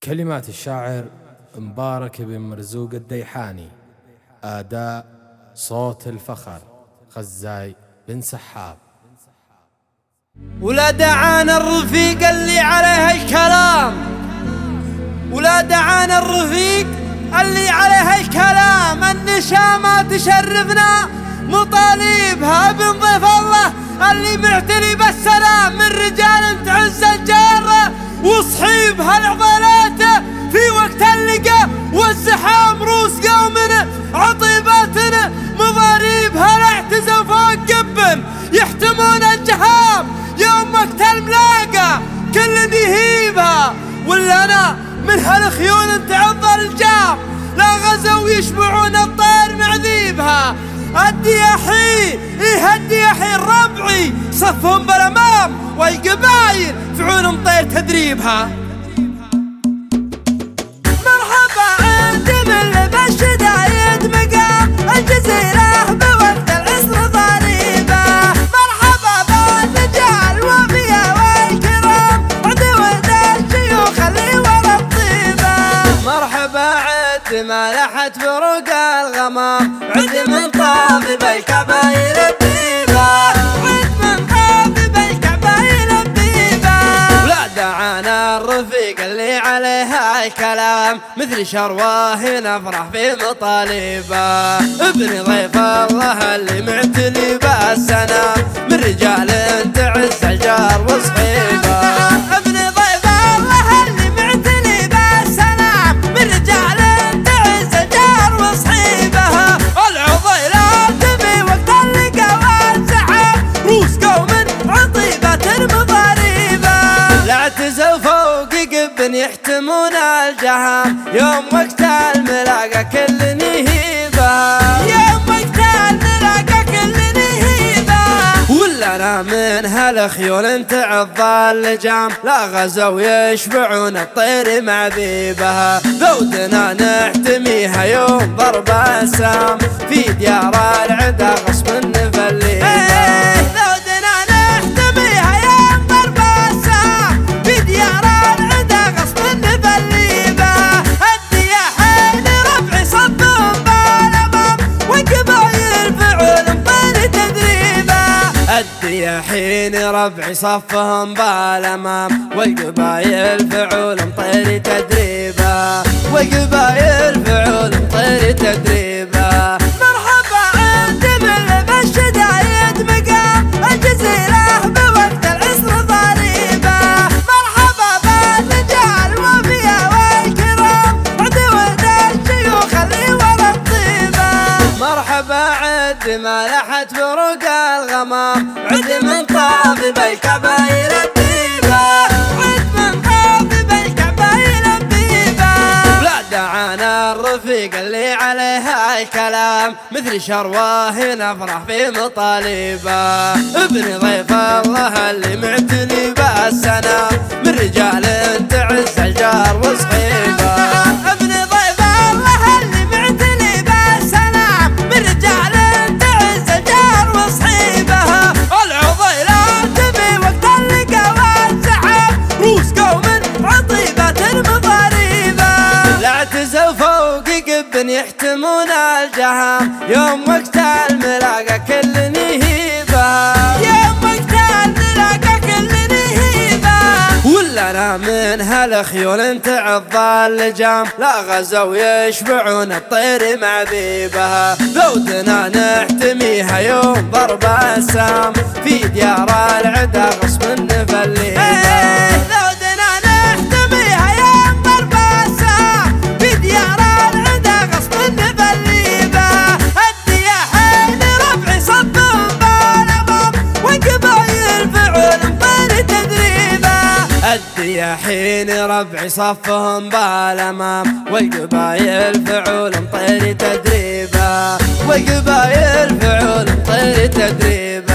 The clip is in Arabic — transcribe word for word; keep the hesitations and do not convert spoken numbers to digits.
كلمات الشاعر مبارك بن مرزوق الديحاني. أداء صوت الفخر خزاي بن سحاب. ولا دعانا الرفيق اللي عليه الكلام، ولا دعانا الرفيق اللي عليه الكلام. النشامة تشرفنا مطالبها بنضيف الله اللي معتني بالسلام، من رجال تعز الجارة وصحيبها العضلات في وقت اللقاء والزحام. روس قومنا عطيباتنا مضاريبها الاعتزاز فوق قبن يحتمون الجهام. يوم وقت الملاقى كل يهيبها، ولا انا من هالخيول تعض الجام. لا غزوا يشبعون الطير معذيبها. الدياحين ايه الدياحين ربعي صفهم بالامام، والقبايل فعول مطير تدريبها. مرحبا عندي من لبس شدايد مقام الجزيرة بوقت العصر ضريبة. مرحبا بالرجال وفيا والكرام عدوة الشيوخ اللي ورا الطيبة. مرحبا عد ما لحت بروق الغمام، عد من طابب الكبايل الطيبة، عد من طابب الكبايل الطيبة. ولا دعانا الرفيق اللي عليها الكلام، مثل شرواه نفرح في مطالبه. ابن ضيف الله اللي معتني بالسلام، من رجال تعز الجار وصحيبه. ابن ضيف الله اللي معتني بالسلام، من رجال تعز الجار وصحيبه. العضيلات في وقت اللقاء والزحام، روس قوم عطيبة مضاريبه. لا اعتزوا فوق قبن يحتمون الجهام، يوم وقت الملاقى كل نهيبه. يوم وقت الملاقى كل نهيبه. ولا انا من هالخيول تعض اللجام، لا غزوا يشبعون الطير معذيبها. ذودنا نحتميها يوم ضرب السام، في ديار العدا غصب نفليها. ذودنا نحتميها يوم ضرب السام، في ديار العدا غصب نفليها. الدياحين ربعي صفهم بالامام، والقبايل فعول مطير تدريبه. الدياحين ربعي صفهم بالامام، والقبايل فعول مطير تدريبه، والقبايل فعول مطير تدريبه. مرحبا عندي من لبس شدايد مقام الجزيرة بوقت العصر ضريبة. مرحبا بالرجال وفيا والكرام عدوة الشيوخ اللي ورا الطيبة. مرحبا عد ما لحت بروق الغمام، عد من طابب الكبايل الطيبة، عد من طابب الكبايل الطيبة. لا دعانا الرفيق اللي عليها الكلام، مثل شرواه نفرح في مطالبه. ابن ضيف الله اللي معتني بالسلام، من رجال تعز الجار وصحيبه. ابن ضيف الله اللي معتني بالسلام، من رجال تعز الجار وصحيبه. العضيلات في وقت اللقاء والزحام، روس قوم عطيبة مضاريبه. لا اعتزوا فوق قبن يحتمون الجهام، يوم وقت الملاقى كل نهيبه. يوم وقت الملاقى كل نهيبه. ولا انا من هالخيول تعض اللجام، لا غزوا يشبعون الطير معذيبها. ذودنا نحتميها يوم ضرب السام، في ديار العدا غصب نفليها. ذودنا نحتميها يوم ضرب السام، في ديار العدا غصب نفليها. الدياحين ربعي صفهم بالامام، والقبايل فعول مطير تدريبه. الدياحين ربعي صفهم بالامام، والقبايل فعول مطير تدريبه، والقبايل فعول مطير تدريبه.